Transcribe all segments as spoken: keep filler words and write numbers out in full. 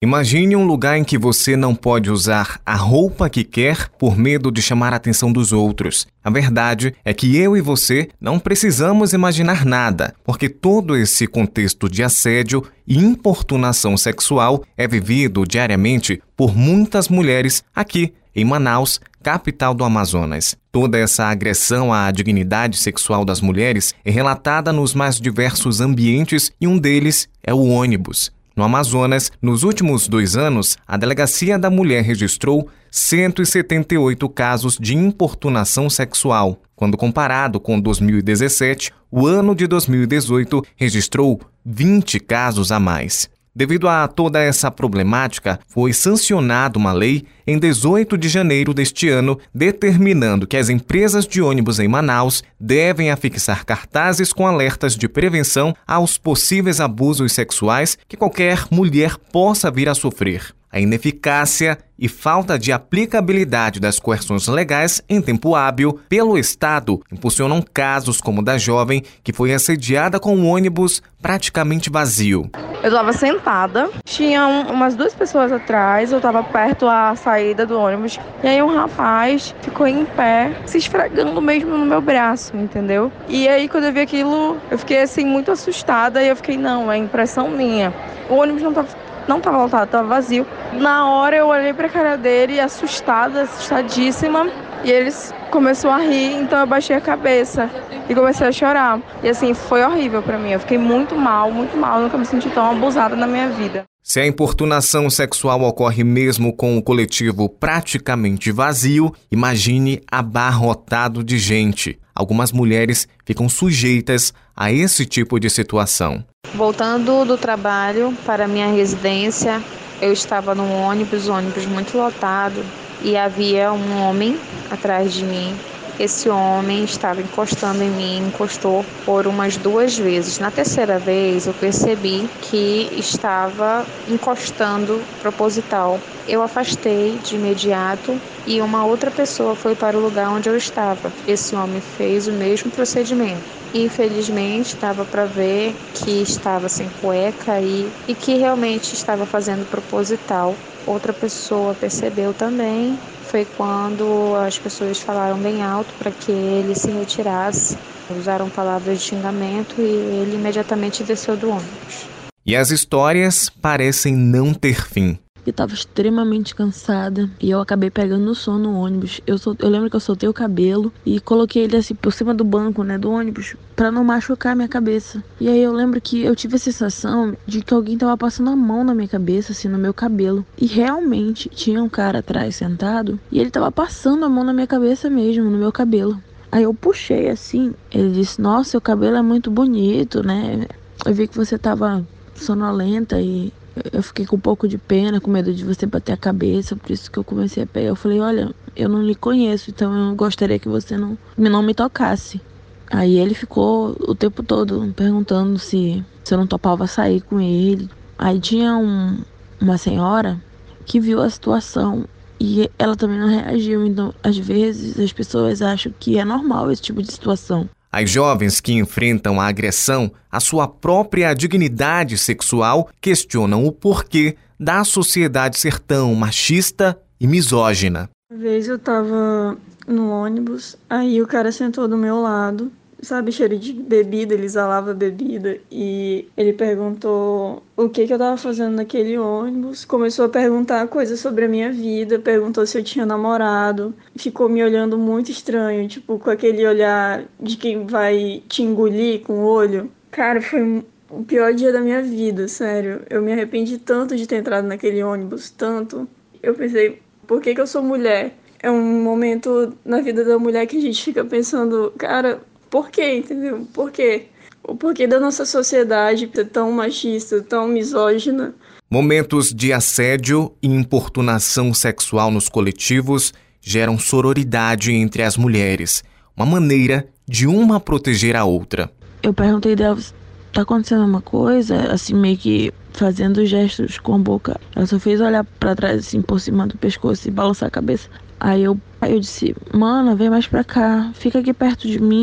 Imagine um lugar em que você não pode usar a roupa que quer por medo de chamar a atenção dos outros. A verdade é que eu e você não precisamos imaginar nada, porque todo esse contexto de assédio e importunação sexual é vivido diariamente por muitas mulheres aqui em Manaus, capital do Amazonas. Toda essa agressão à dignidade sexual das mulheres é relatada nos mais diversos ambientes e um deles é o ônibus. No Amazonas, nos últimos dois anos, a Delegacia da Mulher registrou cento e setenta e oito casos de importunação sexual. Quando comparado com dois mil e dezessete, o ano de dois mil e dezoito registrou vinte casos a mais. Devido a toda essa problemática, foi sancionada uma lei em dezoito de janeiro deste ano, determinando que as empresas de ônibus em Manaus devem afixar cartazes com alertas de prevenção aos possíveis abusos sexuais que qualquer mulher possa vir a sofrer. A ineficácia e falta de aplicabilidade das coerções legais em tempo hábil pelo Estado impulsionam casos como o da jovem que foi assediada com um ônibus praticamente vazio. Eu estava sentada, tinha um, umas duas pessoas atrás, eu estava perto da saída do ônibus, e aí um rapaz ficou em pé, se esfregando mesmo no meu braço, entendeu? E aí quando eu vi aquilo, eu fiquei assim muito assustada e eu fiquei, não, é impressão minha. O ônibus não estava Não estava lotado, estava vazio. Na hora eu olhei para a cara dele, assustada, assustadíssima, e ele começou a rir, então eu baixei a cabeça e comecei a chorar. E assim, foi horrível para mim, eu fiquei muito mal, muito mal, eu nunca me senti tão abusada na minha vida. Se a importunação sexual ocorre mesmo com o coletivo praticamente vazio, imagine abarrotado de gente. Algumas mulheres ficam sujeitas a esse tipo de situação. Voltando do trabalho para minha residência, eu estava num ônibus, ônibus muito lotado, e havia um homem atrás de mim. Esse homem estava encostando em mim, encostou por umas duas vezes. Na terceira vez, eu percebi que estava encostando proposital. Eu afastei de imediato e uma outra pessoa foi para o lugar onde eu estava. Esse homem fez o mesmo procedimento. Infelizmente, estava para ver que estava sem cueca e, e que realmente estava fazendo proposital. Outra pessoa percebeu também. Foi quando as pessoas falaram bem alto para que ele se retirasse. Usaram palavras de xingamento e ele imediatamente desceu do ônibus. E as histórias parecem não ter fim. Eu estava extremamente cansada e eu acabei pegando no sono no ônibus. Eu, sol... eu lembro que eu soltei o cabelo e coloquei ele assim por cima do banco, né, do ônibus, para não machucar a minha cabeça. E aí eu lembro que eu tive a sensação de que alguém tava passando a mão na minha cabeça, assim, no meu cabelo. E realmente tinha um cara atrás sentado e ele tava passando a mão na minha cabeça mesmo, no meu cabelo. Aí eu puxei assim, ele disse, nossa, seu cabelo é muito bonito, né? Eu vi que você tava sonolenta e eu fiquei com um pouco de pena, com medo de você bater a cabeça, por isso que eu comecei a pegar. Eu falei, olha, eu não lhe conheço, então eu gostaria que você não, não me tocasse. Aí ele ficou o tempo todo perguntando se, se eu não topava sair com ele. Aí tinha um, uma senhora que viu a situação e ela também não reagiu. Então, às vezes, as pessoas acham que é normal esse tipo de situação. As jovens que enfrentam a agressão à sua própria dignidade sexual questionam o porquê da sociedade ser tão machista e misógina. Uma vez eu tava no ônibus, aí o cara sentou do meu lado, sabe, cheiro de bebida, ele exalava bebida, e ele perguntou o que que eu tava fazendo naquele ônibus, começou a perguntar coisas sobre a minha vida, perguntou se eu tinha namorado, ficou me olhando muito estranho, tipo, com aquele olhar de quem vai te engolir com o olho. Cara, foi o pior dia da minha vida, sério, eu me arrependi tanto de ter entrado naquele ônibus, tanto. Eu pensei, por que que eu sou mulher? É um momento na vida da mulher que a gente fica pensando, cara, por quê, entendeu? Por quê? O porquê da nossa sociedade ser tão machista, tão misógina. Momentos de assédio e importunação sexual nos coletivos geram sororidade entre as mulheres, uma maneira de uma proteger a outra. Eu perguntei dela, tá acontecendo uma coisa? Assim, meio que fazendo gestos com a boca. Ela só fez olhar pra trás, assim, por cima do pescoço e balançar a cabeça. Aí eu, aí eu disse, mana, vem mais pra cá, fica aqui perto de mim.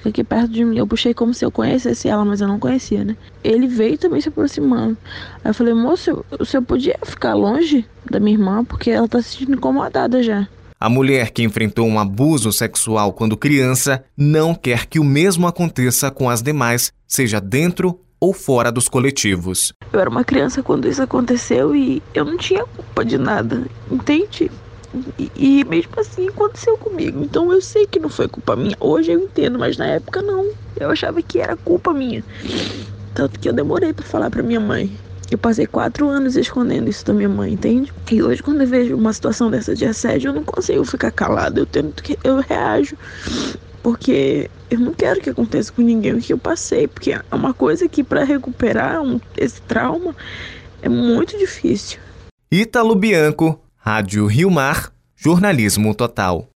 fica aqui perto de mim. Eu puxei como se eu conhecesse ela, mas eu não conhecia, né? Ele veio também se aproximando. Aí eu falei, moço, o senhor podia ficar longe da minha irmã, porque ela tá se sentindo incomodada já. A mulher que enfrentou um abuso sexual quando criança não quer que o mesmo aconteça com as demais, seja dentro ou fora dos coletivos. Eu era uma criança quando isso aconteceu e eu não tinha culpa de nada, entende? E, e mesmo assim aconteceu comigo, então eu sei que não foi culpa minha. Hoje eu entendo, mas na época não. Eu achava que era culpa minha. Tanto que eu demorei pra falar pra minha mãe. Eu passei quatro anos escondendo isso da minha mãe, entende? E hoje, quando eu vejo uma situação dessa de assédio, eu não consigo ficar calada. Eu tento que eu reajo. Porque eu não quero que aconteça com ninguém o que eu passei. Porque é uma coisa que, para recuperar um, esse trauma, é muito difícil. Ítalo Bianco, Rádio Rio Mar, Jornalismo Total.